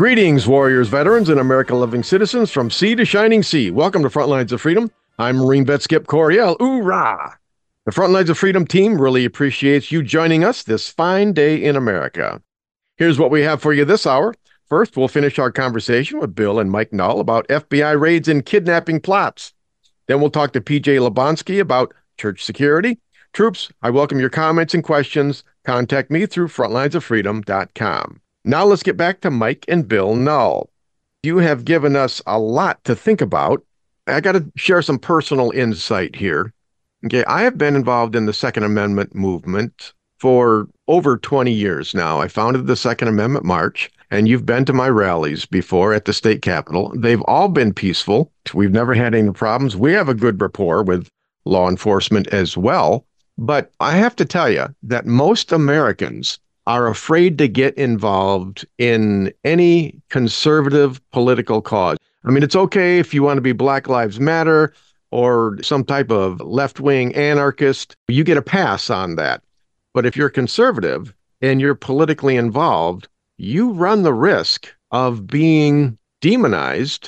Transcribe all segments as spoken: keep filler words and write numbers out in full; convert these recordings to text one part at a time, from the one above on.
Greetings, warriors, veterans, and American loving citizens from sea to shining sea. Welcome to Frontlines of Freedom. I'm Marine vet Skip Coryell. Hoorah! The Frontlines of Freedom team really appreciates you joining us this fine day in America. Here's what we have for you this hour. First, we'll finish our conversation with Bill and Mike Null about F B I raids and kidnapping plots. Then we'll talk to P J Lebonsky about church security. Troops, I welcome your comments and questions. Contact me through frontlines of freedom dot com. Now let's get back to Mike and Bill Null. You have given us a lot to think about. I got to share some personal insight here. Okay, I have been involved in the Second Amendment movement for over twenty years now. I founded the Second Amendment March, and you've been to my rallies before at the state capitol. They've all been peaceful. We've never had any problems. We have a good rapport with law enforcement as well. But I have to tell you that most Americans are afraid to get involved in any conservative political cause. I mean, it's okay if you want to be Black Lives Matter or some type of left-wing anarchist, you get a pass on that. But if you're conservative and you're politically involved, you run the risk of being demonized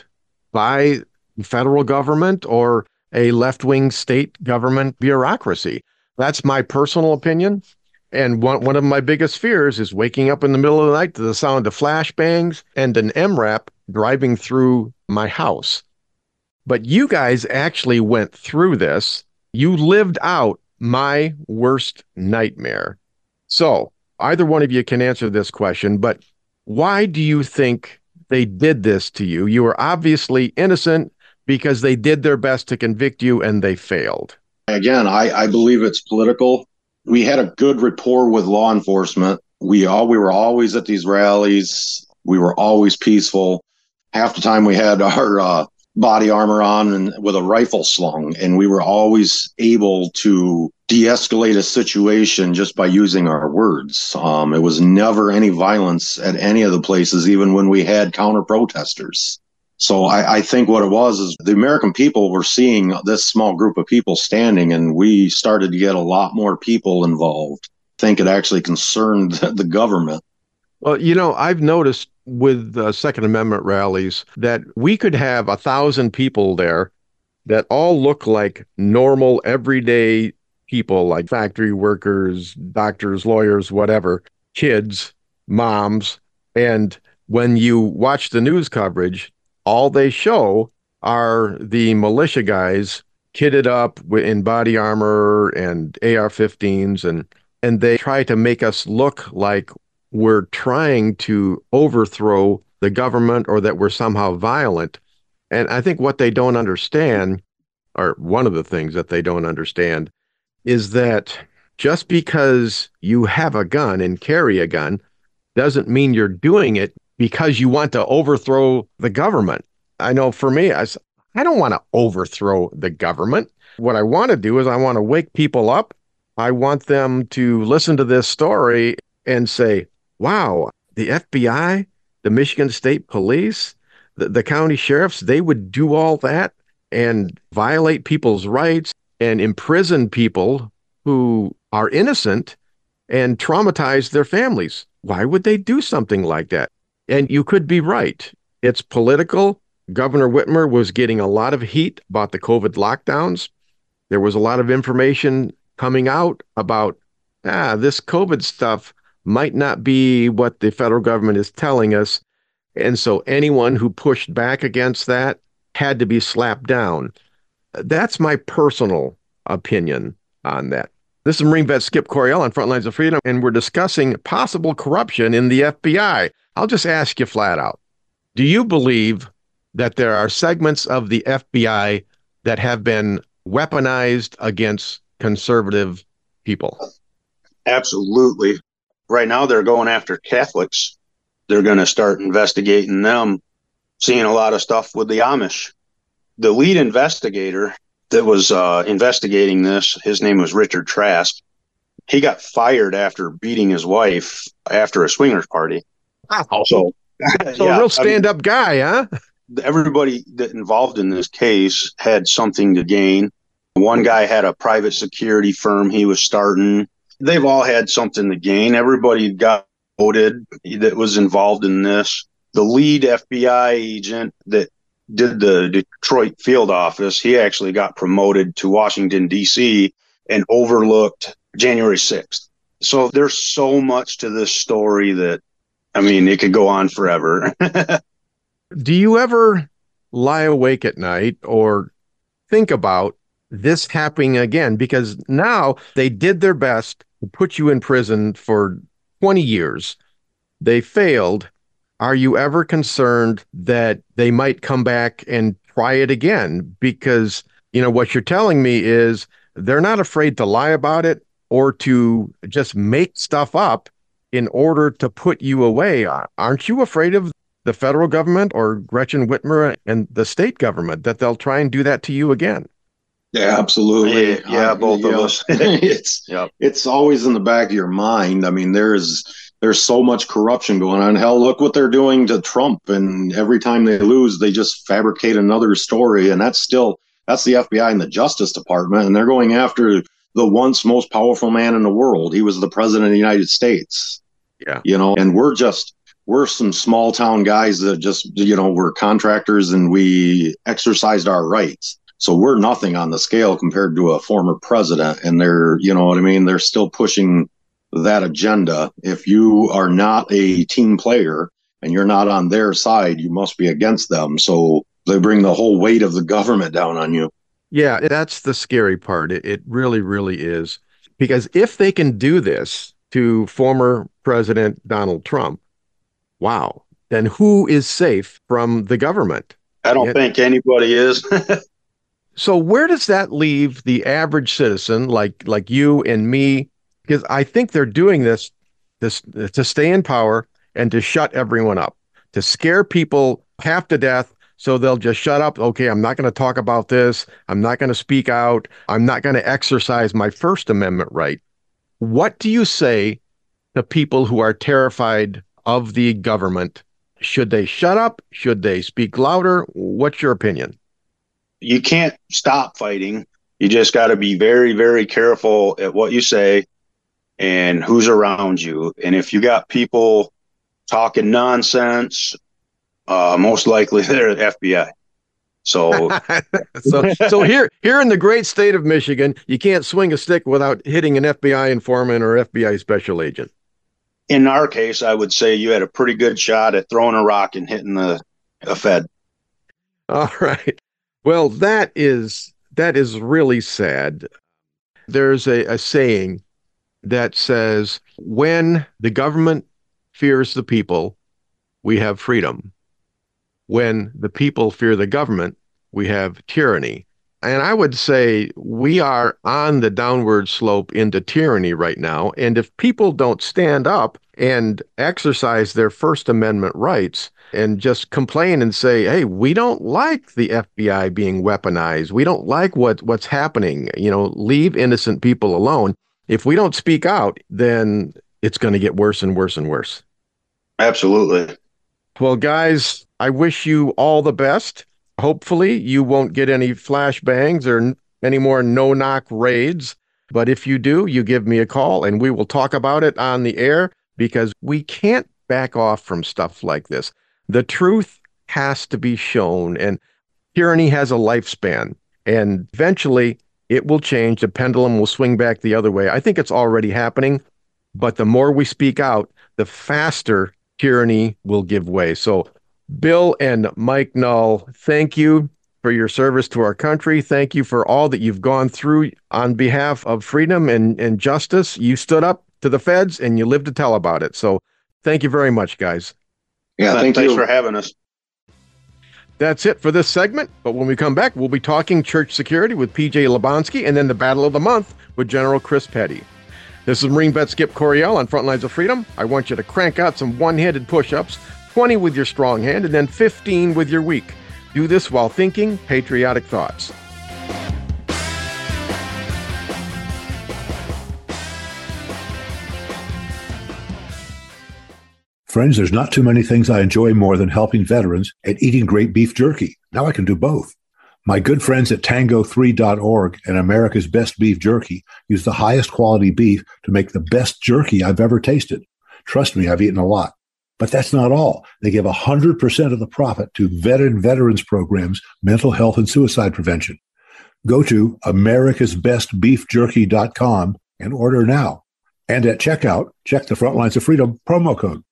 by federal government or a left-wing state government bureaucracy. That's my personal opinion. And one, one of my biggest fears is waking up in the middle of the night to the sound of flashbangs and an M RAP driving through my house. But you guys actually went through this. You lived out my worst nightmare. So either one of you can answer this question, but why do you think they did this to you? You were obviously innocent because they did their best to convict you and they failed. Again, I, I believe it's political. We had a good rapport with law enforcement. We all we were always at these rallies. We were always peaceful. Half the time we had our uh, body armor on and with a rifle slung, and we were always able to de-escalate a situation just by using our words. Um, it was never any violence at any of the places, even when we had counter-protesters. So I, I think what it was is the American people were seeing this small group of people standing, and we started to get a lot more people involved. I think it actually concerned the government. Well, you know, I've noticed with uh, Second Amendment rallies that we could have a thousand people there that all look like normal, everyday people, like factory workers, doctors, lawyers, whatever, kids, moms. And when you watch the news coverage, all they show are the militia guys kitted up in body armor and A R fifteens, and and they try to make us look like we're trying to overthrow the government or that we're somehow violent. And I think what they don't understand, or one of the things that they don't understand, is that just because you have a gun and carry a gun doesn't mean you're doing it because you want to overthrow the government. I know for me, I, I don't want to overthrow the government. What I want to do is I want to wake people up. I want them to listen to this story and say, wow, the F B I, the Michigan State Police, the, the county sheriffs, they would do all that and violate people's rights and imprison people who are innocent and traumatize their families. Why would they do something like that? And you could be right. It's political. Governor Whitmer was getting a lot of heat about the COVID lockdowns. There was a lot of information coming out about, ah, this COVID stuff might not be what the federal government is telling us. And so anyone who pushed back against that had to be slapped down. That's my personal opinion on that. This is Marine vet Skip Coryell on Frontlines of Freedom, and we're discussing possible corruption in the F B I. I'll just ask you flat out. Do you believe that there are segments of the F B I that have been weaponized against conservative people? Absolutely. Right now, they're going after Catholics. They're going to start investigating them, seeing a lot of stuff with the Amish. The lead investigator that was uh, investigating this, his name was Richard Trask. He got fired after beating his wife after a swingers party. Wow. So, so yeah, a real stand-up I mean, guy, huh? Everybody that involved in this case had something to gain. One guy had a private security firm he was starting. They've all had something to gain. Everybody got voted that was involved in this. The lead F B I agent that did the Detroit field office, he actually got promoted to Washington, D C and overlooked January sixth. So there's so much to this story that, I mean, it could go on forever. Do you ever lie awake at night or think about this happening again? Because now they did their best to put you in prison for twenty years. They failed. Are you ever concerned that they might come back and try it again? Because, you know, what you're telling me is they're not afraid to lie about it or to just make stuff up in order to put you away. Aren't you afraid of the federal government or Gretchen Whitmer and the state government that they'll try and do that to you again? Yeah, absolutely. Yeah, yeah uh, both of know, us. it's yep. it's always in the back of your mind. I mean, there's there's so much corruption going on. Hell, look what they're doing to Trump. And every time they lose, they just fabricate another story. And that's still that's the F B I and the Justice Department. And they're going after the once most powerful man in the world. He was the president of the United States. Yeah. You know, and we're just we're some small town guys that just, you know, we're contractors and we exercised our rights. So we're nothing on the scale compared to a former president. And they're, you know what I mean? They're still pushing that agenda. If you are not a team player and you're not on their side, you must be against them. So they bring the whole weight of the government down on you. Yeah, that's the scary part. It, it really, really is. Because if they can do this to former President Donald Trump, wow, then who is safe from the government? I don't it, think anybody is. So where does that leave the average citizen like like you and me? Because I think they're doing this, this to stay in power and to shut everyone up, to scare people half to death so they'll just shut up. Okay, I'm not going to talk about this. I'm not going to speak out. I'm not going to exercise my First Amendment right. What do you say to people who are terrified of the government? Should they shut up? Should they speak louder? What's your opinion? You can't stop fighting. You just got to be very, very careful at what you say and who's around you. And if you got people talking nonsense, uh, most likely they're the F B I. So, so, so here, here in the great state of Michigan, you can't swing a stick without hitting an F B I informant or F B I special agent. In our case, I would say you had a pretty good shot at throwing a rock and hitting the a Fed. All right. Well, that is that is really sad. There's a, a saying that says, when the government fears the people, we have freedom. When the people fear the government, we have tyranny. And I would say we are on the downward slope into tyranny right now. And if people don't stand up and exercise their First Amendment rights and just complain and say, hey, we don't like the F B I being weaponized. We don't like what, what's happening. You know, leave innocent people alone. If we don't speak out, then it's going to get worse and worse and worse. Absolutely. Well, guys, I wish you all the best. Hopefully you won't get any flashbangs or any more no-knock raids. But if you do, you give me a call and we will talk about it on the air, because we can't back off from stuff like this. The truth has to be shown, and tyranny has a lifespan, and eventually it will change. The pendulum will swing back the other way. I think it's already happening, but the more we speak out, the faster tyranny will give way. So Bill and Mike Null, thank you for your service to our country. Thank you for all that you've gone through on behalf of freedom and, and justice. You stood up to the feds and you lived to tell about it. So thank you very much, guys. Yeah, thank Thanks you. for having us. That's it for this segment. But when we come back, we'll be talking church security with P J Lebonsky and then the Battle of the Month with General Chris Petty. This is Marine Vet Skip Coryell on Frontlines of Freedom. I want you to crank out some one-handed push-ups, twenty with your strong hand, and then fifteen with your weak. Do this while thinking patriotic thoughts. Friends, there's not too many things I enjoy more than helping veterans and eating great beef jerky. Now I can do both. My good friends at tango three dot org and America's Best Beef Jerky use the highest quality beef to make the best jerky I've ever tasted. Trust me, I've eaten a lot. But that's not all. They give one hundred percent of the profit to veteran veterans programs, mental health, and suicide prevention. Go to americas best beef jerky dot com and order now. And at checkout, check the Frontlines of Freedom promo code.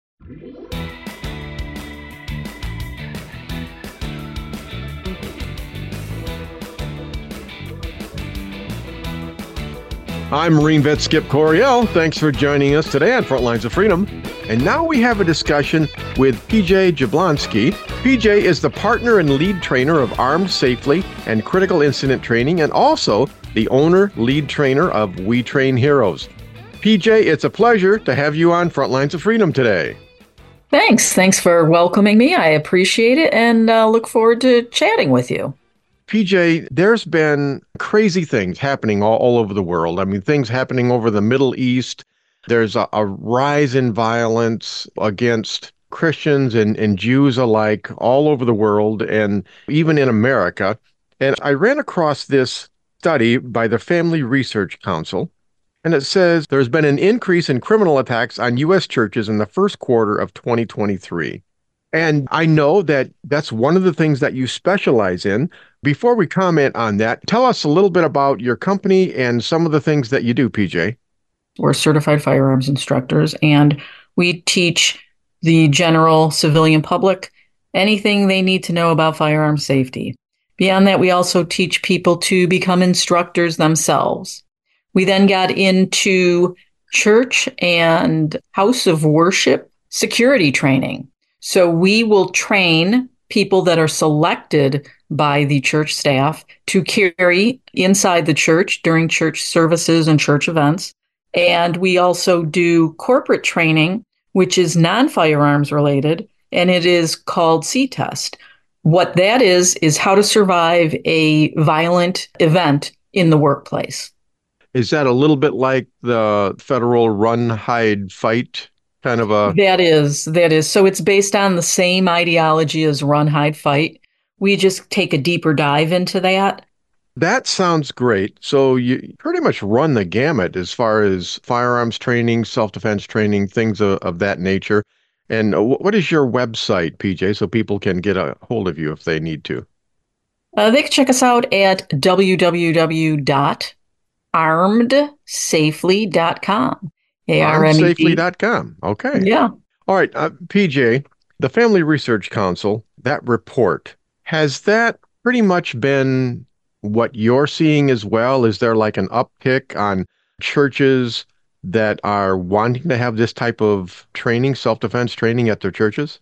I'm Marine Vet Skip Coryell. Thanks for joining us today on Frontlines of Freedom. And now we have a discussion with P J Jablonski. P J is the partner and lead trainer of Armed Safely and Critical Incident Training, and also the owner, lead trainer of We Train Heroes. P J, it's a pleasure to have you on Frontlines of Freedom today. Thanks. Thanks for welcoming me. I appreciate it and uh, look forward to chatting with you. P J, there's been crazy things happening all, all over the world. I mean, things happening over the Middle East. There's a, a rise in violence against Christians and, and Jews alike all over the world and even in America. And I ran across this study by the Family Research Council, and it says there's been an increase in criminal attacks on U S churches in the first quarter of twenty twenty-three. And I know that that's one of the things that you specialize in. Before we comment on that, tell us a little bit about your company and some of the things that you do, P J. We're certified firearms instructors, and we teach the general civilian public anything they need to know about firearm safety. Beyond that, we also teach people to become instructors themselves. We then got into church and house of worship security training. So we will train people that are selected by the church staff to carry inside the church during church services and church events. And we also do corporate training, which is non-firearms related, and it is called C-Test. What that is, is how to survive a violent event in the workplace. Is that a little bit like the federal run, hide, fight kind of a... That is, that is. So it's based on the same ideology as run, hide, fight. We just take a deeper dive into that. That sounds great. So you pretty much run the gamut as far as firearms training, self-defense training, things of, of that nature. And what is your website, P J, so people can get a hold of you if they need to? Uh, they can check us out at w w w dot armed safely dot com. armed safely dot com. Okay. Yeah. All right. Uh, P J, the Family Research Council, that report, has that pretty much been what you're seeing as well? Is there like an uptick on churches that are wanting to have this type of training, self-defense training at their churches?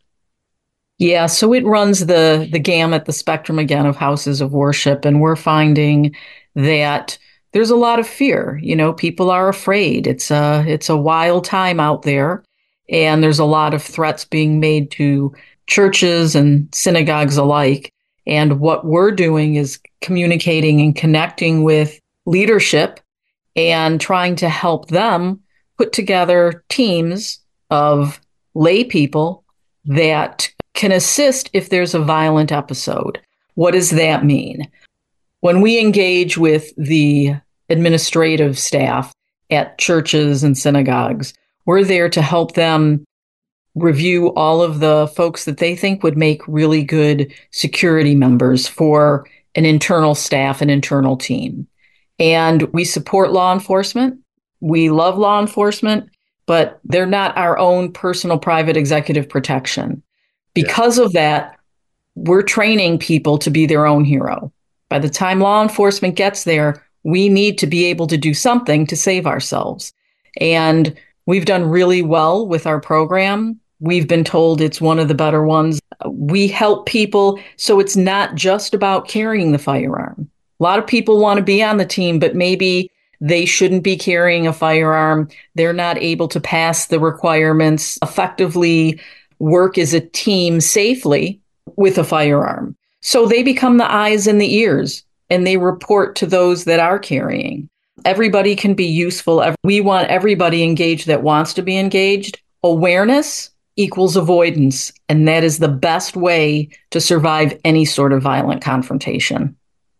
Yeah, so it runs the the gamut, the spectrum again of houses of worship, and we're finding that there's a lot of fear. You know, people are afraid. It's a it's a wild time out there, and there's a lot of threats being made to churches and synagogues alike. And what we're doing is communicating and connecting with leadership and trying to help them put together teams of lay people that can assist if there's a violent episode. What does that mean? When we engage with the administrative staff at churches and synagogues, we're there to help them review all of the folks that they think would make really good security members for an internal staff, an internal team. And we support law enforcement. We love law enforcement, but they're not our own personal private executive protection. Because yeah. of that, we're training people to be their own hero. By the time law enforcement gets there, we need to be able to do something to save ourselves. And we've done really well with our program. We've been told it's one of the better ones. We help people, so it's not just about carrying the firearm. A lot of people want to be on the team, but maybe they shouldn't be carrying a firearm. They're not able to pass the requirements, effectively work as a team safely with a firearm. So they become the eyes and the ears, and they report to those that are carrying. Everybody can be useful. We want everybody engaged that wants to be engaged. Awareness equals avoidance, and that is the best way to survive any sort of violent confrontation.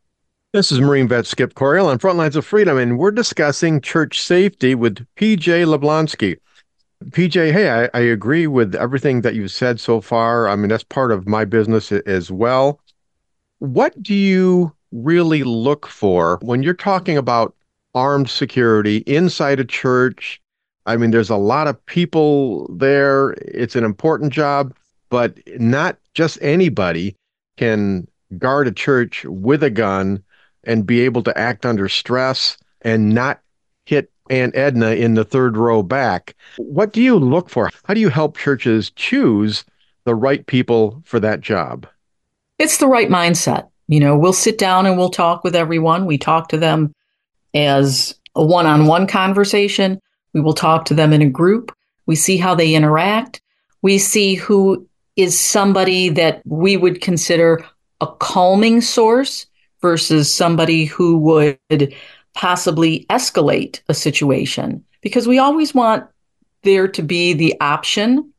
This is Marine Vet Skip Coryell on Frontlines of Freedom, and we're discussing church safety with P J Jablonski. P J, hey, I, I agree with everything that you've said so far. I mean, that's part of my business a- as well. What do you really look for when you're talking about armed security inside a church? I mean, there's a lot of people there. It's an important job, but not just anybody can guard a church with a gun and be able to act under stress and not hit Aunt Edna in the third row back. What do you look for? How do you help churches choose the right people for that job? It's the right mindset. You know, we'll sit down and we'll talk with everyone. We talk to them as a one-on-one conversation. We will talk to them in a group. We see how they interact. We see who is somebody that we would consider a calming source versus somebody who would possibly escalate a situation. Because we always want there to be the option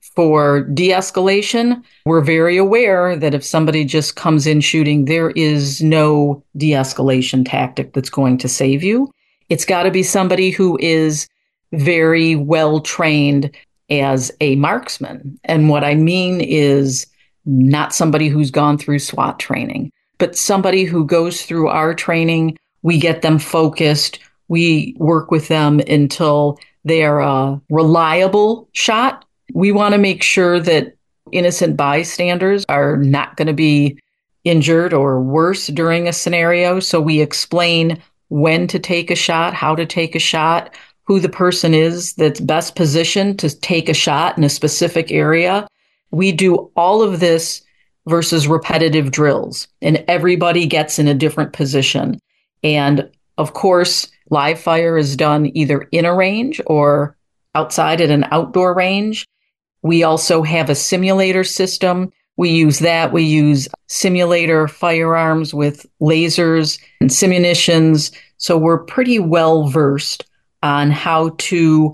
for de-escalation. We're very aware that if somebody just comes in shooting, there is no de-escalation tactic that's going to save you. It's got to be somebody who is very well trained as a marksman. And what I mean is not somebody who's gone through SWAT training, but somebody who goes through our training. We get them focused. We work with them until they're a reliable shot. We want to make sure that innocent bystanders are not going to be injured or worse during a scenario. So we explain when to take a shot, how to take a shot, who the person is that's best positioned to take a shot in a specific area. We do all of this versus repetitive drills, and everybody gets in a different position. And of course, live fire is done either in a range or outside at an outdoor range. We also have a simulator system. We use that. We use simulator firearms with lasers and simunitions. So we're pretty well versed on how to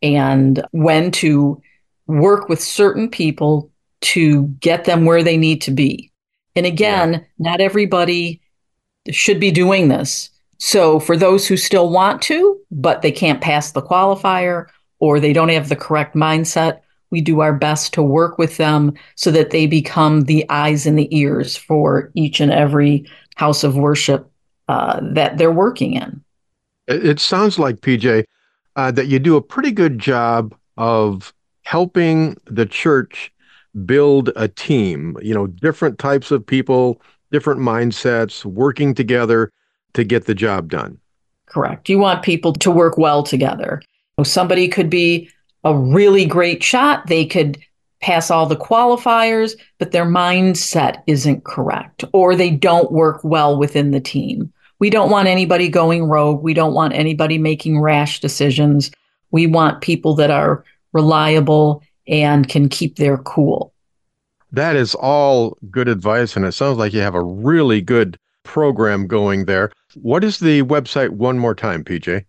and when to work with certain people to get them where they need to be. And again, yeah. Not everybody should be doing this. So for those who still want to, but they can't pass the qualifier or they don't have the correct mindset, we do our best to work with them so that they become the eyes and the ears for each and every house of worship uh, that they're working in. It sounds like, P J, uh, that you do a pretty good job of helping the church build a team, you know, different types of people, different mindsets, working together to get the job done. Correct. You want people to work well together. Somebody could be a really great shot. They could pass all the qualifiers, but their mindset isn't correct, or they don't work well within the team. We don't want anybody going rogue. We don't want anybody making rash decisions. We want people that are reliable and can keep their cool. That is all good advice, and it sounds like you have a really good program going there. What is the website one more time, P J?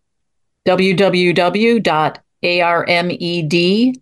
w w w dot armedsafely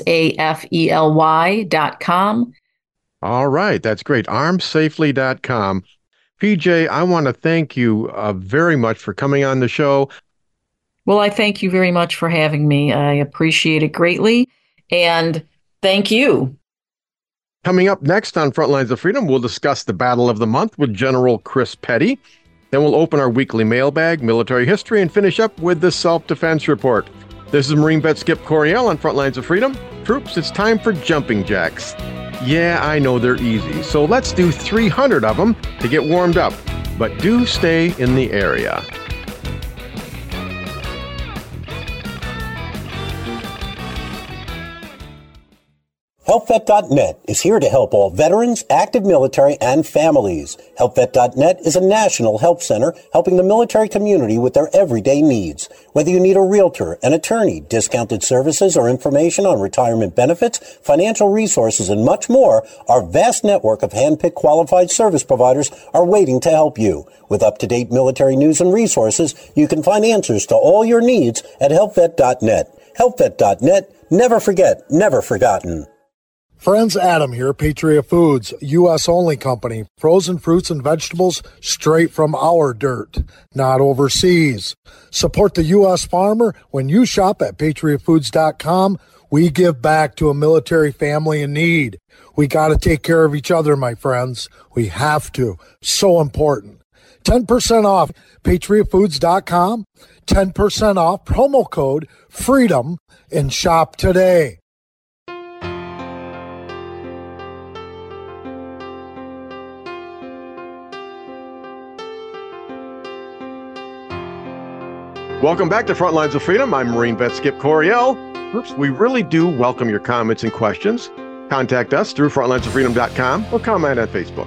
dot com. All right, that's great. armed safely dot com. P J, I want to thank you uh, very much for coming on the show. Well, I thank you very much for having me. I appreciate it greatly. And thank you. Coming up next on Frontlines of Freedom, we'll discuss the Battle of the Month with General Chris Petty. Then we'll open our weekly mailbag, military history, and finish up with the self-defense report. This is Marine Vet Skip Coryell on Frontlines of Freedom. Troops, it's time for jumping jacks. Yeah, I know they're easy, so let's do three hundred of them to get warmed up. But do stay in the area. Help Vet dot net is here to help all veterans, active military, and families. Help Vet dot net is a national help center helping the military community with their everyday needs. Whether you need a realtor, an attorney, discounted services, or information on retirement benefits, financial resources, and much more, our vast network of hand-picked qualified service providers are waiting to help you. With up-to-date military news and resources, you can find answers to all your needs at Help Vet dot net. Help Vet dot net. Never forget, never forgotten. Friends, Adam here, Patriot Foods, U S only company. Frozen fruits and vegetables straight from our dirt, not overseas. Support the U S farmer. When you shop at patriot foods dot com, we give back to a military family in need. We got to take care of each other, my friends. We have to. So important. ten percent off patriot foods dot com, ten percent off, promo code FREEDOM, and shop today. Welcome back to Front Lines of Freedom. I'm Marine Vet Skip Coryell. We really do welcome your comments and questions. Contact us through front lines of freedom dot com or comment on Facebook.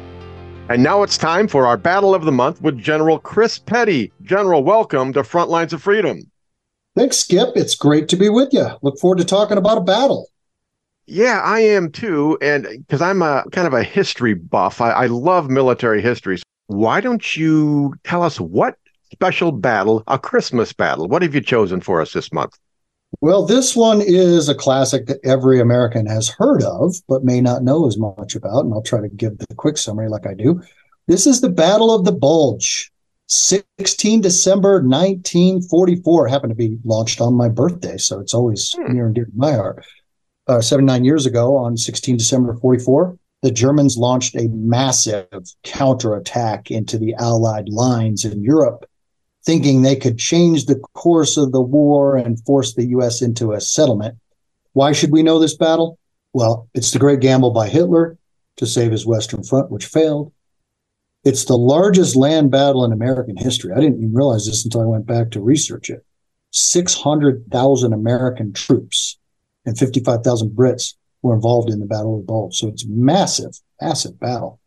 And now it's time for our Battle of the Month with General Chris Petty. General, welcome to Front Lines of Freedom. Thanks, Skip. It's great to be with you. Look forward to talking about a battle. Yeah, I am too. And because I'm a kind of a history buff, I, I love military history. Why don't you tell us what special battle, a Christmas battle, what have you chosen for us this month? Well, this one is a classic that every American has heard of, but may not know as much about, and I'll try to give the quick summary like I do. This is the Battle of the Bulge, sixteen December nineteen forty-four. It happened to be launched on my birthday, so it's always hmm. near and dear to my heart. Uh, seventy-nine years ago, on sixteen December forty-four, the Germans launched a massive counterattack into the Allied lines in Europe, thinking they could change the course of the war and force the U S into a settlement. Why should we know this battle? Well, it's the great gamble by Hitler to save his Western Front, which failed. It's the largest land battle in American history. I didn't even realize this until I went back to research it. six hundred thousand American troops and fifty-five thousand Brits were involved in the Battle of the Bulge. So it's massive, massive battle.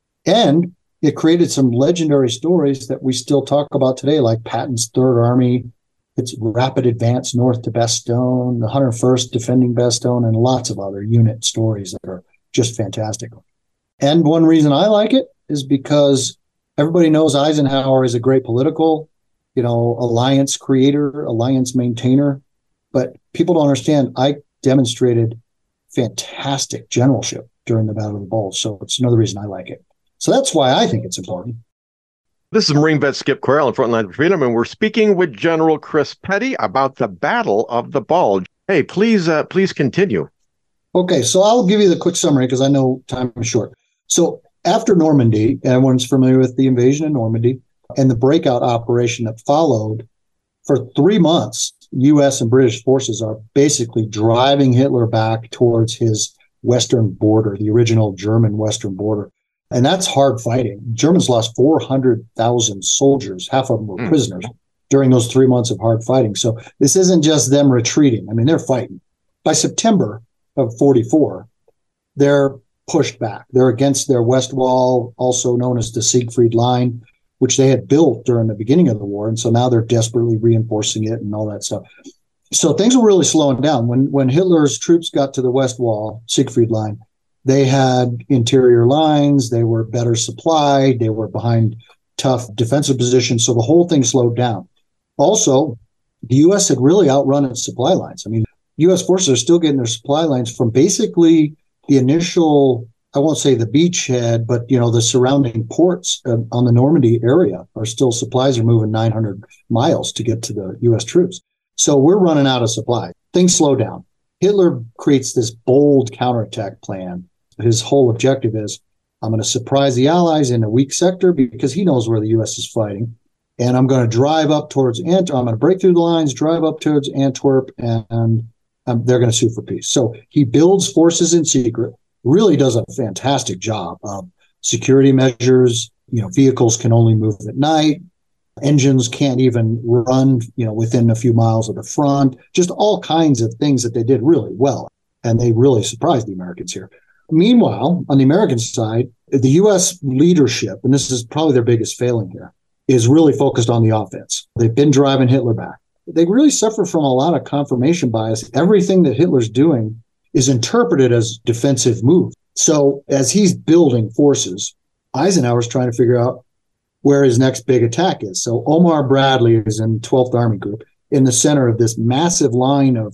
And it created some legendary stories that we still talk about today, like Patton's Third Army, its rapid advance north to Bastogne, the one hundred first defending Bastogne, and lots of other unit stories that are just fantastic. And one reason I like it is because everybody knows Eisenhower is a great political, you know, alliance creator, alliance maintainer, but people don't understand I demonstrated fantastic generalship during the Battle of the Bulge. So it's another reason I like it. So that's why I think it's important. This is Marine Vet Skip Coryell in Front Lines of Freedom, and we're speaking with General Chris Petty about the Battle of the Bulge. Hey, please, uh, please continue. Okay, so I'll give you the quick summary because I know time is short. So after Normandy, everyone's familiar with the invasion of Normandy and the breakout operation that followed. For three months, U S and British forces are basically driving Hitler back towards his western border, the original German western border. And that's hard fighting. Germans lost four hundred thousand soldiers. Half of them were mm. prisoners during those three months of hard fighting. So this isn't just them retreating. I mean, they're fighting. By September of forty-four, they're pushed back. They're against their west wall, also known as the Siegfried Line, which they had built during the beginning of the war. And so now they're desperately reinforcing it and all that stuff. So things were really slowing down. When, when Hitler's troops got to the west wall, Siegfried Line, they had interior lines, they were better supplied, they were behind tough defensive positions, so the whole thing slowed down. Also, the U S had really outrun its supply lines. I mean, U S forces are still getting their supply lines from basically the initial, I won't say the beachhead, but, you know, the surrounding ports uh, on the Normandy area are still, supplies are moving nine hundred miles to get to the U S troops. So we're running out of supply. Things slow down. Hitler creates this bold counterattack plan. His whole objective is, I'm going to surprise the Allies in a weak sector because he knows where the U S is fighting. And I'm going to drive up towards Antwerp. I'm going to break through the lines, drive up towards Antwerp, and, and um, they're going to sue for peace. So he builds forces in secret, really does a fantastic job. Um, security measures, you know, vehicles can only move at night. Engines can't even run, you know, within a few miles of the front. Just all kinds of things that they did really well. And they really surprised the Americans here. Meanwhile, on the American side, the U S leadership, and this is probably their biggest failing here, is really focused on the offense. They've been driving Hitler back. They really suffer from a lot of confirmation bias. Everything that Hitler's doing is interpreted as defensive move. So as he's building forces, Eisenhower's trying to figure out where his next big attack is. So Omar Bradley is in twelfth Army Group in the center of this massive line of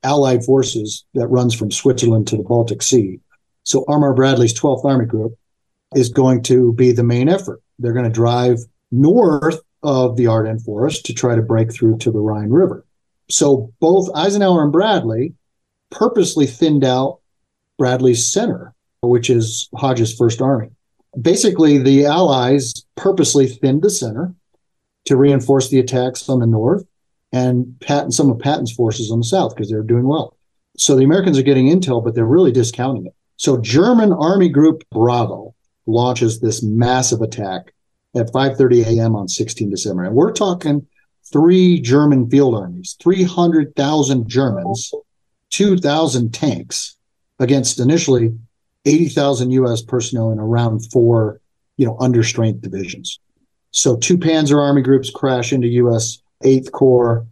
Allied forces that runs from Switzerland to the Baltic Sea. So Armour Bradley's twelfth Army Group is going to be the main effort. They're going to drive north of the Ardennes Forest to try to break through to the Rhine River. So both Eisenhower and Bradley purposely thinned out Bradley's center, which is Hodges' First Army. Basically, the Allies purposely thinned the center to reinforce the attacks on the north and Patton, some of Patton's forces on the south because they're doing well. So the Americans are getting intel, but they're really discounting it. So German Army Group Bravo launches this massive attack at five thirty a.m. on the sixteenth of December. And we're talking three German field armies, three hundred thousand Germans, two thousand tanks against initially eighty thousand U S personnel in around four, you know, understrength divisions. So two Panzer Army groups crash into U S eighth Corps,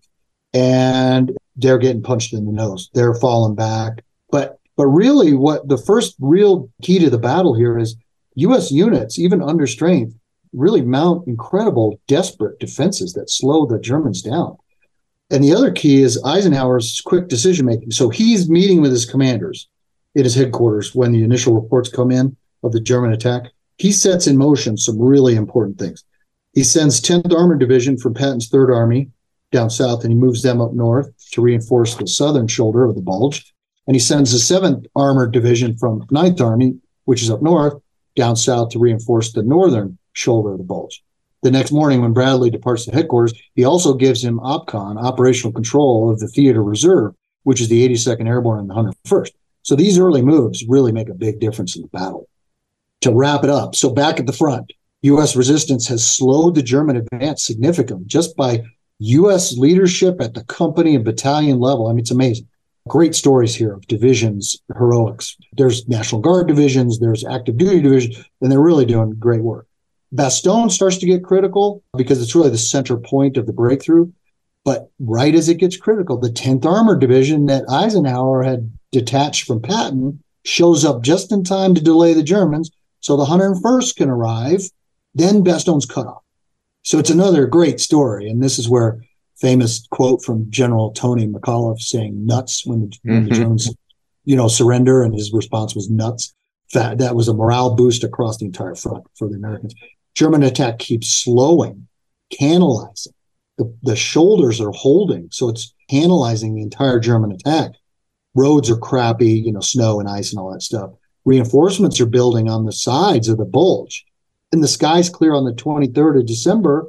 and they're getting punched in the nose. They're falling back. But but really, what the first real key to the battle here is U S units, even under strength, really mount incredible, desperate defenses that slow the Germans down. And the other key is Eisenhower's quick decision-making. So he's meeting with his commanders at his headquarters when the initial reports come in of the German attack. He sets in motion some really important things. He sends tenth Armored Division from Patton's third Army down south, and he moves them up north to reinforce the southern shoulder of the Bulge. And he sends the seventh Armored Division from ninth Army, which is up north, down south to reinforce the northern shoulder of the Bulge. The next morning, when Bradley departs the headquarters, he also gives him OPCON, operational control of the Theater Reserve, which is the eighty-second Airborne and the one hundred first. So these early moves really make a big difference in the battle. To wrap it up, so back at the front, U S resistance has slowed the German advance significantly just by U S leadership at the company and battalion level. I mean, it's amazing. Great stories here of divisions, heroics. There's National Guard divisions, there's active duty divisions, and they're really doing great work. Bastogne starts to get critical because it's really the center point of the breakthrough. But right as it gets critical, the tenth Armored Division that Eisenhower had detached from Patton shows up just in time to delay the Germans so the one hundred first can arrive. Then Bastogne's cut off. So it's another great story. And this is where famous quote from General Tony McAuliffe saying nuts when the, when the Germans, you know, surrender. And his response was nuts. That, that was a morale boost across the entire front for the Americans. German attack keeps slowing, canalizing. The, the shoulders are holding. So it's canalizing the entire German attack. Roads are crappy, you know, snow and ice and all that stuff. Reinforcements are building on the sides of the Bulge. And the sky's clear on the twenty-third of December,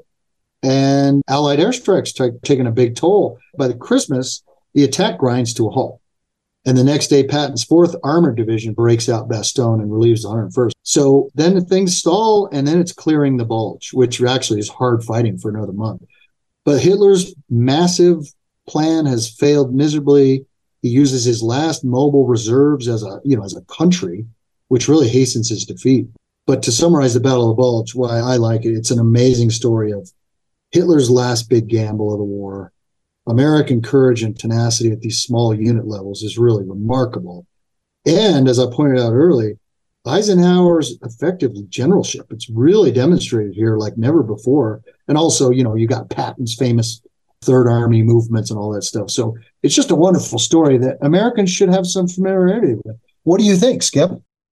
and Allied airstrikes t- taking a big toll. By the Christmas, the attack grinds to a halt. And the next day, Patton's fourth Armored Division breaks out Bastogne and relieves the one hundred first. So then things stall, and then it's clearing the Bulge, which actually is hard fighting for another month. But Hitler's massive plan has failed miserably. He uses his last mobile reserves as a, you know, as a country, which really hastens his defeat. But to summarize the Battle of the Bulge, why I like it, it's an amazing story of Hitler's last big gamble of the war. American courage and tenacity at these small unit levels is really remarkable. And as I pointed out early, Eisenhower's effective generalship, it's really demonstrated here like never before. And also, you know, you got Patton's famous Third Army movements and all that stuff. So it's just a wonderful story that Americans should have some familiarity with. What do you think, Skip?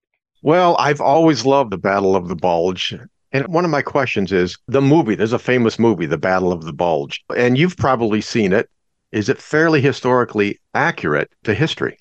Well, I've always loved the Battle of the Bulge. And one of my questions is the movie. There's a famous movie, The Battle of the Bulge, and you've probably seen it. Is it fairly historically accurate to history?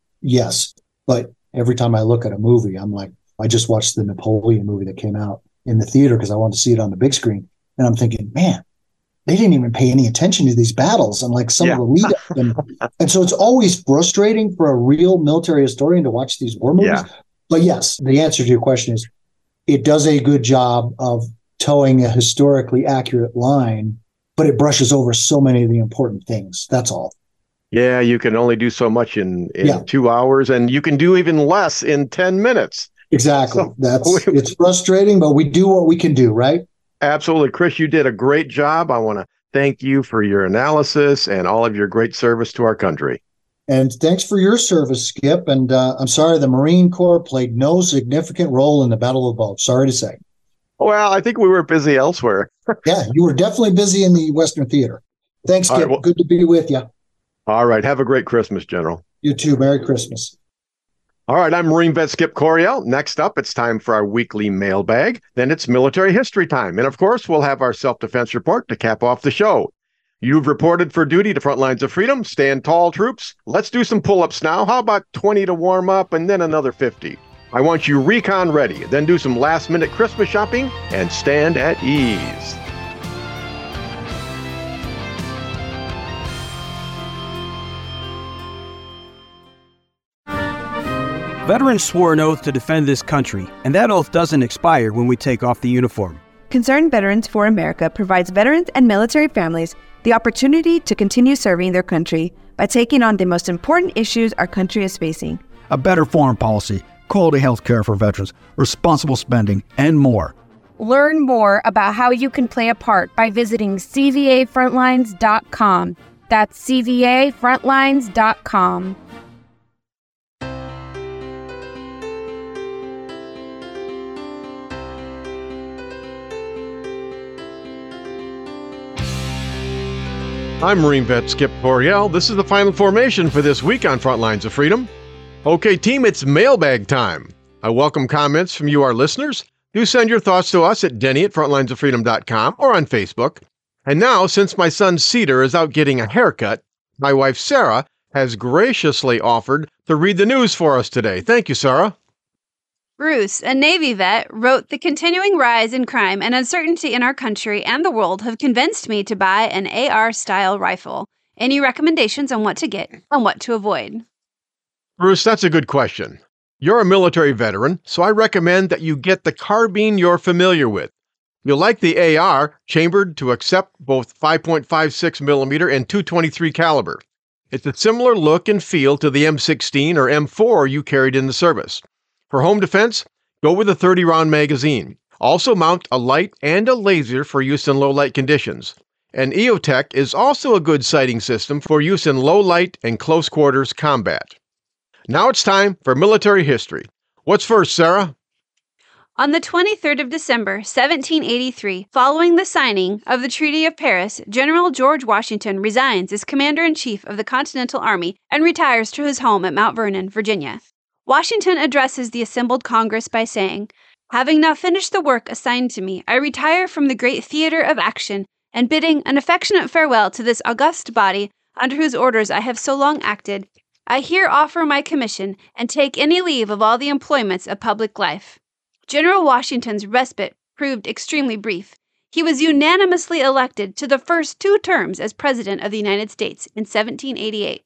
Yes. But every time I look at a movie, I'm like, I just watched the Napoleon movie that came out in the theater because I wanted to see it on the big screen. And I'm thinking, man, they didn't even pay any attention to these battles and like some yeah. of the lead up. And, and so it's always frustrating for a real military historian to watch these war movies. Yeah. But yes, the answer to your question is it does a good job of towing a historically accurate line, but it brushes over so many of the important things. That's all. Yeah, you can only do so much in, in yeah. two hours, and you can do even less in ten minutes. Exactly. So, That's we, it's frustrating, but we do what we can do, right? Absolutely. Chris, you did a great job. I want to thank you for your analysis and all of your great service to our country. And thanks for your service, Skip. And uh, I'm sorry the Marine Corps played no significant role in the Battle of the Bulge. Sorry to say. Well, I think we were busy elsewhere. Yeah, you were definitely busy in the Western Theater. Thanks, Skip. Right, well, good to be with you. All right. Have a great Christmas, General. You too. Merry Christmas. All right. I'm Marine Vet Skip Coryell. Next up, it's time for our weekly mailbag. Then it's military history time. And of course, we'll have our self-defense report to cap off the show. You've reported for duty to Front Lines of Freedom. Stand tall, troops. Let's do some pull-ups now. How about twenty to warm up and then another fifty? I want you recon ready. Then do some last-minute Christmas shopping and stand at ease. Veterans swore an oath to defend this country, and that oath doesn't expire when we take off the uniform. Concerned Veterans for America provides veterans and military families the opportunity to continue serving their country by taking on the most important issues our country is facing. A better foreign policy, quality health care for veterans, responsible spending, and more. Learn more about how you can play a part by visiting C V A frontlines dot com. That's C V A frontlines dot com. I'm Marine Vet Skip Coryell. This is the final formation for this week on Front Lines of Freedom. Okay, team, it's mailbag time. I welcome comments from you, our listeners. Do send your thoughts to us at Denny at frontlines of freedom dot com or on Facebook. And now, since my son Cedar is out getting a haircut, my wife Sarah has graciously offered to read the news for us today. Thank you, Sarah. Bruce, a Navy vet, wrote, "The continuing rise in crime and uncertainty in our country and the world have convinced me to buy an A R-style rifle. Any recommendations on what to get and what to avoid?" Bruce, that's a good question. You're a military veteran, so I recommend that you get the carbine you're familiar with. You'll like the A R, chambered to accept both five point five six millimeter and two twenty-three caliber. It's a similar look and feel to the M sixteen or M four you carried in the service. For home defense, go with a thirty round magazine. Also mount a light and a laser for use in low light conditions. An EOTech is also a good sighting system for use in low light and close quarters combat. Now it's time for military history. What's first, Sarah? On the twenty-third of December, seventeen eighty-three, following the signing of the Treaty of Paris, General George Washington resigns as Commander-in-Chief of the Continental Army and retires to his home at Mount Vernon, Virginia. Washington addresses the assembled Congress by saying, "Having now finished the work assigned to me, I retire from the great theater of action, and bidding an affectionate farewell to this august body, under whose orders I have so long acted, I here offer my commission and take any leave of all the employments of public life." General Washington's respite proved extremely brief. He was unanimously elected to the first two terms as President of the United States in seventeen eighty-eight.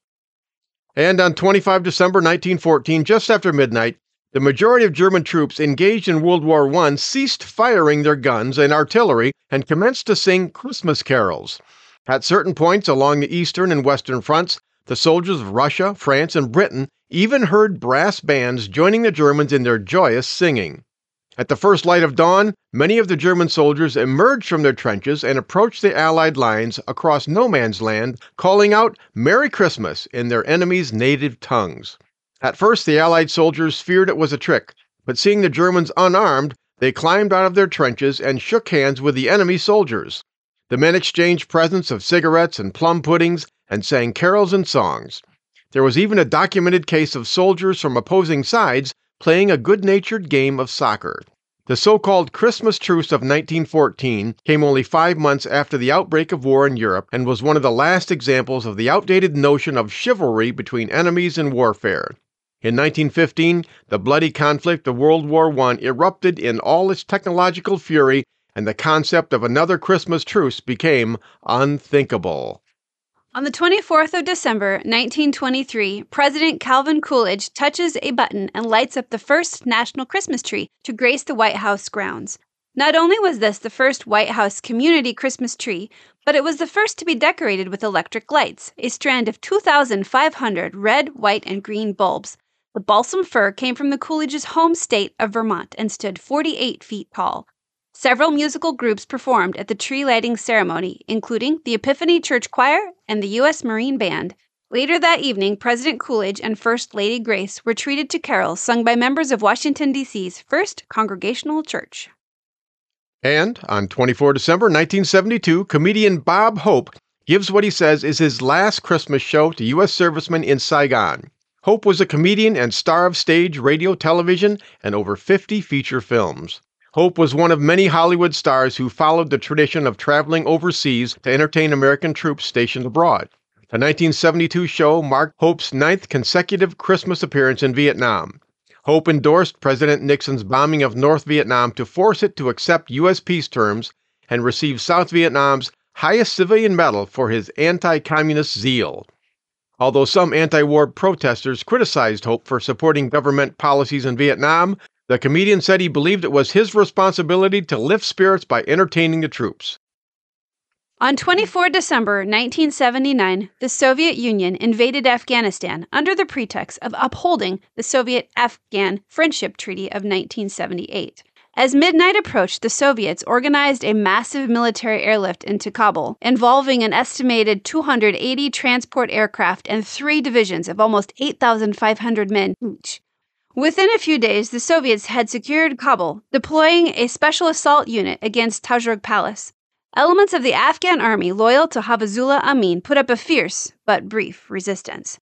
And on the twenty-fifth of December nineteen fourteen, just after midnight, the majority of German troops engaged in World War One ceased firing their guns and artillery and commenced to sing Christmas carols. At certain points along the eastern and western fronts, the soldiers of Russia, France, and Britain even heard brass bands joining the Germans in their joyous singing. At the first light of dawn, many of the German soldiers emerged from their trenches and approached the Allied lines across no man's land, calling out Merry Christmas in their enemies' native tongues. At first, the Allied soldiers feared it was a trick, but seeing the Germans unarmed, they climbed out of their trenches and shook hands with the enemy soldiers. The men exchanged presents of cigarettes and plum puddings and sang carols and songs. There was even a documented case of soldiers from opposing sides playing a good-natured game of soccer. The so-called Christmas Truce of nineteen fourteen came only five months after the outbreak of war in Europe and was one of the last examples of the outdated notion of chivalry between enemies in warfare. In nineteen fifteen, the bloody conflict of World War One erupted in all its technological fury, and the concept of another Christmas truce became unthinkable. On the twenty-fourth of December, nineteen twenty-three, President Calvin Coolidge touches a button and lights up the first national Christmas tree to grace the White House grounds. Not only was this the first White House community Christmas tree, but it was the first to be decorated with electric lights, a strand of two thousand five hundred red, white, and green bulbs. The balsam fir came from the Coolidge's home state of Vermont and stood forty-eight feet tall. Several musical groups performed at the tree lighting ceremony, including the Epiphany Church Choir and the U S Marine Band. Later that evening, President Coolidge and First Lady Grace were treated to carols sung by members of Washington, D C's First Congregational Church. And on the twenty-fourth of December nineteen seventy-two, comedian Bob Hope gives what he says is his last Christmas show to U S servicemen in Saigon. Hope was a comedian and star of stage, radio, television, and over fifty feature films. Hope was one of many Hollywood stars who followed the tradition of traveling overseas to entertain American troops stationed abroad. The nineteen seventy-two show marked Hope's ninth consecutive Christmas appearance in Vietnam. Hope endorsed President Nixon's bombing of North Vietnam to force it to accept U S peace terms and receive South Vietnam's highest civilian medal for his anti-communist zeal. Although some anti-war protesters criticized Hope for supporting government policies in Vietnam, the comedian said he believed it was his responsibility to lift spirits by entertaining the troops. On the twenty-fourth of December nineteen seventy-nine, the Soviet Union invaded Afghanistan under the pretext of upholding the Soviet-Afghan Friendship Treaty of nineteen seventy-eight. As midnight approached, the Soviets organized a massive military airlift into Kabul, involving an estimated two hundred eighty transport aircraft and three divisions of almost eight thousand five hundred men each. Within a few days, the Soviets had secured Kabul, deploying a special assault unit against Tajik Palace. Elements of the Afghan army loyal to Hafizullah Amin put up a fierce but brief resistance.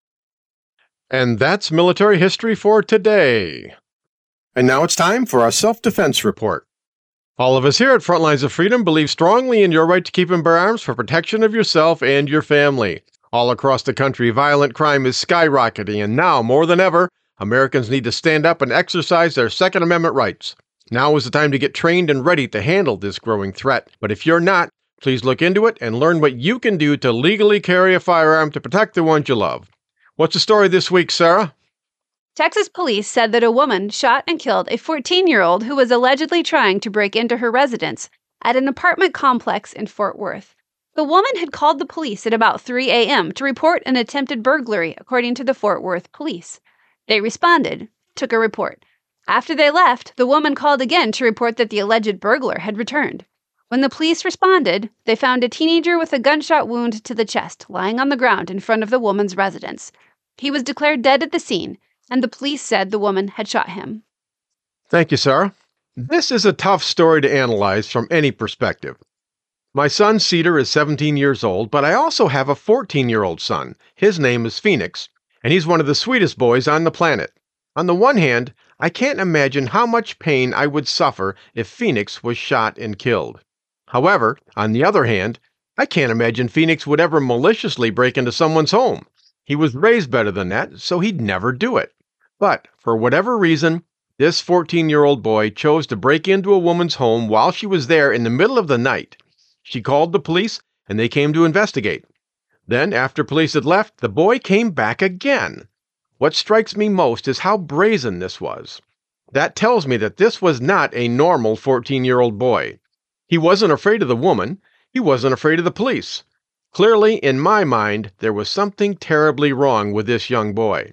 And that's military history for today. And now it's time for our self-defense report. All of us here at Frontlines of Freedom believe strongly in your right to keep and bear arms for protection of yourself and your family. All across the country, violent crime is skyrocketing, and now, more than ever, Americans need to stand up and exercise their Second Amendment rights. Now is the time to get trained and ready to handle this growing threat. But if you're not, please look into it and learn what you can do to legally carry a firearm to protect the ones you love. What's the story this week, Sarah? Texas police said that a woman shot and killed a fourteen-year-old who was allegedly trying to break into her residence at an apartment complex in Fort Worth. The woman had called the police at about three a.m. to report an attempted burglary, according to the Fort Worth police. They responded, took a report. After they left, the woman called again to report that the alleged burglar had returned. When the police responded, they found a teenager with a gunshot wound to the chest lying on the ground in front of the woman's residence. He was declared dead at the scene, and the police said the woman had shot him. Thank you, Sarah. This is a tough story to analyze from any perspective. My son, Cedar, is seventeen years old, but I also have a fourteen-year-old son. His name is Phoenix, and he's one of the sweetest boys on the planet. On the one hand, I can't imagine how much pain I would suffer if Phoenix was shot and killed. However, on the other hand, I can't imagine Phoenix would ever maliciously break into someone's home. He was raised better than that, so he'd never do it. But, for whatever reason, this fourteen-year-old boy chose to break into a woman's home while she was there in the middle of the night. She called the police, and they came to investigate. Then, after police had left, the boy came back again. What strikes me most is how brazen this was. That tells me that this was not a normal fourteen-year-old boy. He wasn't afraid of the woman. He wasn't afraid of the police. Clearly, in my mind, there was something terribly wrong with this young boy.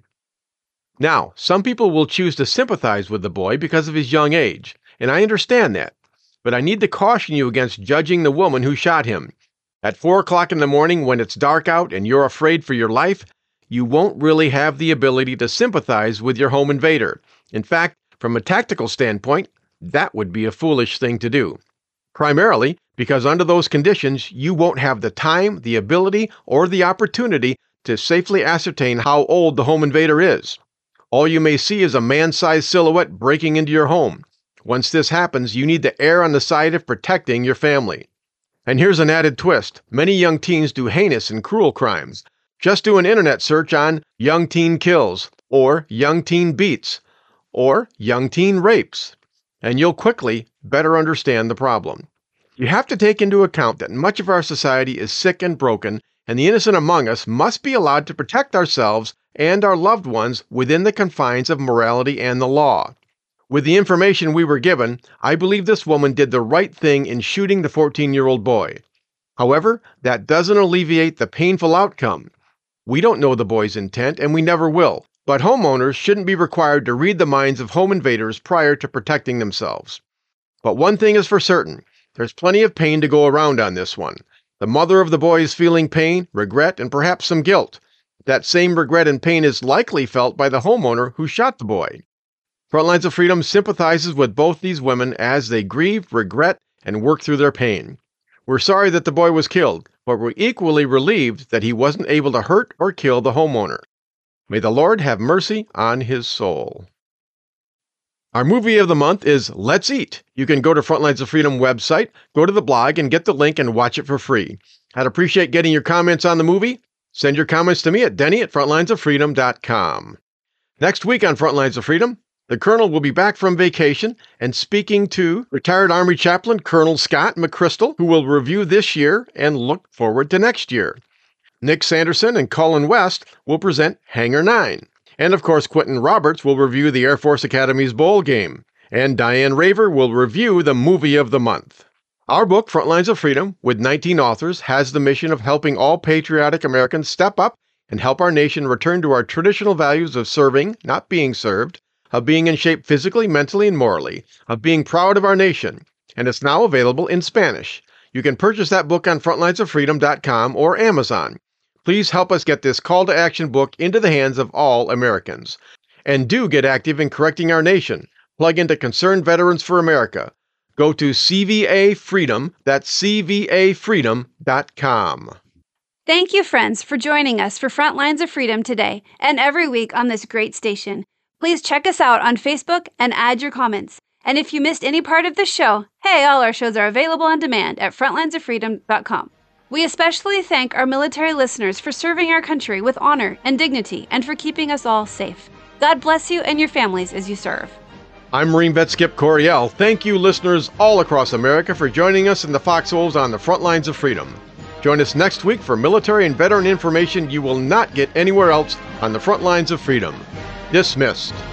Now, some people will choose to sympathize with the boy because of his young age, and I understand that. But I need to caution you against judging the woman who shot him. At four o'clock in the morning, when it's dark out and you're afraid for your life, you won't really have the ability to sympathize with your home invader. In fact, from a tactical standpoint, that would be a foolish thing to do. Primarily because under those conditions, you won't have the time, the ability, or the opportunity to safely ascertain how old the home invader is. All you may see is a man-sized silhouette breaking into your home. Once this happens, you need to err on the side of protecting your family. And here's an added twist. Many young teens do heinous and cruel crimes. Just do an internet search on young teen kills, or young teen beats, or young teen rapes, and you'll quickly better understand the problem. You have to take into account that much of our society is sick and broken, and the innocent among us must be allowed to protect ourselves and our loved ones within the confines of morality and the law. With the information we were given, I believe this woman did the right thing in shooting the fourteen-year-old boy. However, that doesn't alleviate the painful outcome. We don't know the boy's intent, and we never will, but homeowners shouldn't be required to read the minds of home invaders prior to protecting themselves. But one thing is for certain, there's plenty of pain to go around on this one. The mother of the boy is feeling pain, regret, and perhaps some guilt. That same regret and pain is likely felt by the homeowner who shot the boy. Frontlines of Freedom sympathizes with both these women as they grieve, regret, and work through their pain. We're sorry that the boy was killed, but were equally relieved that he wasn't able to hurt or kill the homeowner. May the Lord have mercy on his soul. Our movie of the month is Let's Eat. You can go to Frontlines of Freedom website, go to the blog, and get the link and watch it for free. I'd appreciate getting your comments on the movie. Send your comments to me at denny at frontlines of freedom dot com. Next week on Frontlines of Freedom, the Colonel will be back from vacation and speaking to retired Army Chaplain Colonel Scott McChrystal, who will review this year and look forward to next year. Nick Sanderson and Cullen West will present Hangar nine. And of course, Quentin Roberts will review the Air Force Academy's bowl game. And Diane Raver will review the movie of the month. Our book, Frontlines of Freedom, with nineteen authors, has the mission of helping all patriotic Americans step up and help our nation return to our traditional values of serving, not being served, of being in shape physically, mentally, and morally, of being proud of our nation. And it's now available in Spanish. You can purchase that book on frontlines of freedom dot com or Amazon. Please help us get this call to action book into the hands of all Americans. And do get active in correcting our nation. Plug into Concerned Veterans for America. Go to C V A Freedom, that's C V A freedom dot com. Thank you, friends, for joining us for Frontlines of Freedom today and every week on this great station. Please check us out on Facebook and add your comments. And if you missed any part of the show, hey, all our shows are available on demand at frontlines of freedom dot com. We especially thank our military listeners for serving our country with honor and dignity and for keeping us all safe. God bless you and your families as you serve. I'm Marine Vet Skip Coryell. Thank you, listeners all across America, for joining us in the Foxholes on the Frontlines of Freedom. Join us next week for military and veteran information you will not get anywhere else on the Frontlines of Freedom. Dismissed.